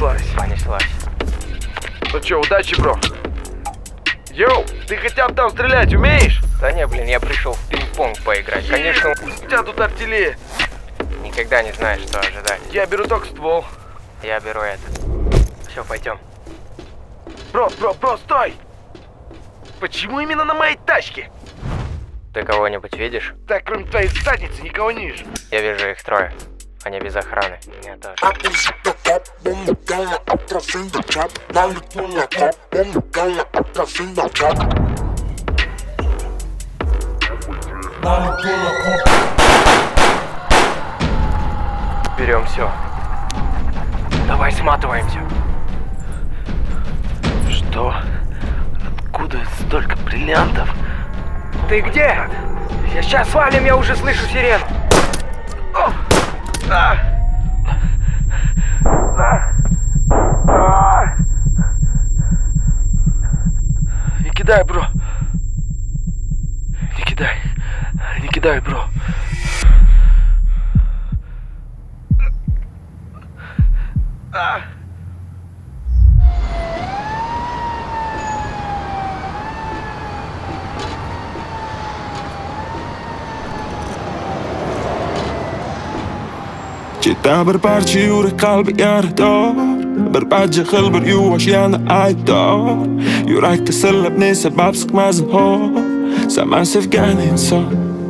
Понеслась. Понеслась. Ну чё, удачи, бро. Йоу, ты хотя бы там стрелять умеешь? Да не, блин, я пришел в пинг-понг поиграть. Конечно, У тебя тут артиллерия. никогда не знаешь, что ожидать. Я беру только ствол. Я беру это. Все, пойдем. Бро, стой! Почему именно на моей тачке? Ты кого-нибудь видишь? Так, кроме твоей задницы, никого не вижу. Я вижу их трое. Они без охраны. Меня тоже. Берем все. Давай сматываемся. Что? Откуда столько бриллиантов? Ты где? Я сейчас свалим, я уже слышу сирену. Не кидай, бро. Не кидай. Не кидай, бро. Cidden bir parça yürek kalbi yarador Bir parça xilbir yuvash yana aybdor Yurakda sillab ne sabab sıkmazın hor Sen men sevgan inson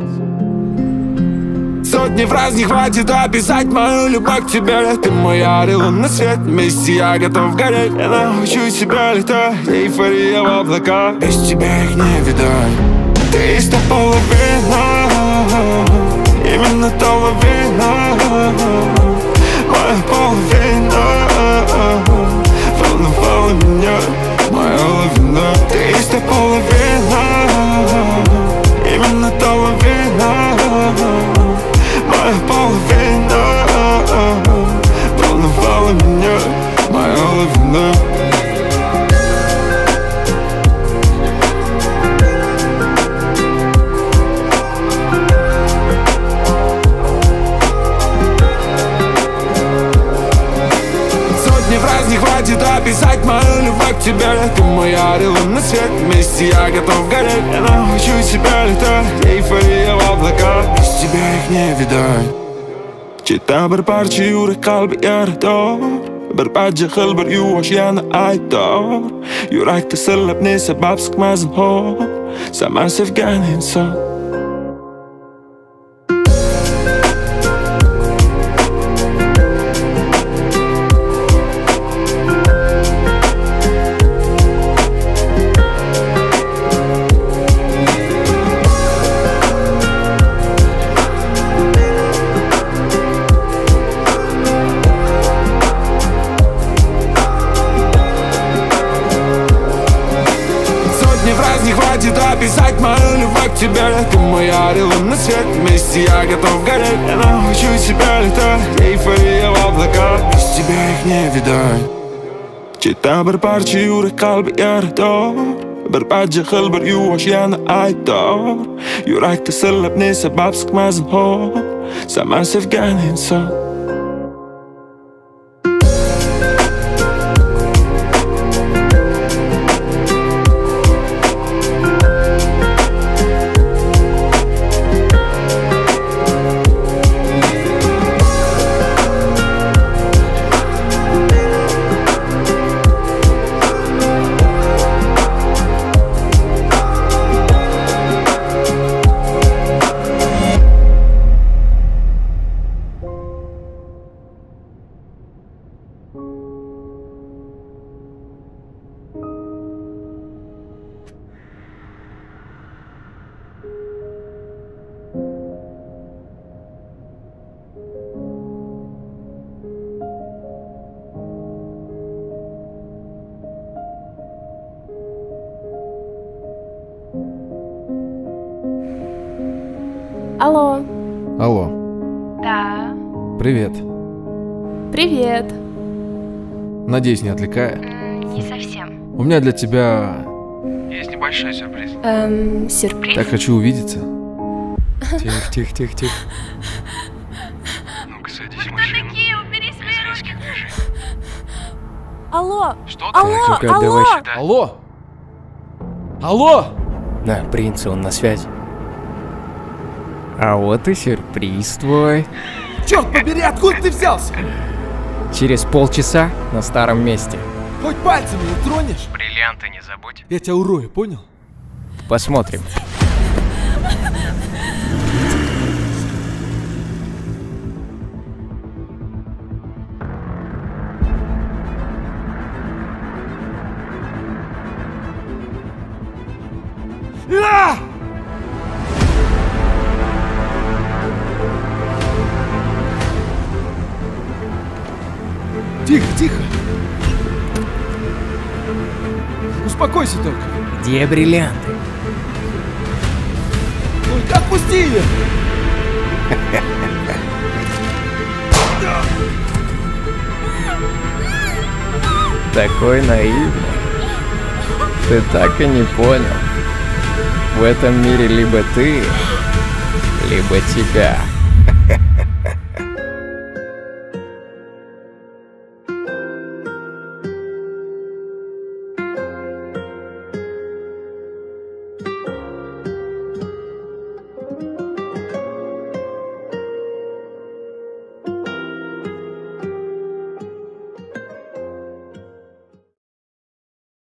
Сотни фраз не хватит описать мою любовь к тебе Ты мой орел на свет, вместе я готов гореть Я научу себя летать, эйфория в облаках Без тебя их не видать Ты есть та половина Именно та половина Моя половина Волновала меня моя лавина Ты есть та половина Именно та половина Моя половина Волновала меня моя лавина Фраз не хватит описать мою любовь к тебе Ты мой орел на свет, вместе я готов гореть Я научу себя летать, эйфория в облаках Без тебя их не видать Cidden bir parça yürek kalbi yarador Bir parça xilbir yuvash yana aybdor Yurakda sillab ne sabab sıkmazın hor Sen men sevgan inson Фраз не хватит описать мою любовь к тебе Ты мой орел на свет, вместе я готов гореть Я научу себя летать, эйфория в облаках Без тебя их не видать Cidden bir parça yürek kalbi yarador Bir parça xilbir yuvash yana aybdor Yurakda sillab ne sabab sıkmazın hor Sen men sevgan inson Алло. Алло. Да. Привет. Привет. Надеюсь, не отвлекаю. Не совсем. У меня для тебя Есть небольшой сюрприз. Сюрприз? так хочу увидеться. Тихо. Ну-ка, садись в машину. Такие, убери свои руки. Алло! Что Алло! так? Алло! Давай сюда. Алло! Алло! На, принц, он на связи. А вот и сюрприз твой. Черт побери, откуда ты взялся? Через полчаса на старом месте. Хоть пальцами не тронешь? Бриллианты не забудь. Я тебя урою, понял? Посмотрим. А! Тихо, тихо. Успокойся только. Где бриллианты? Только отпусти ее. Такой наивный. Ты так и не понял. В этом мире либо ты, либо тебя.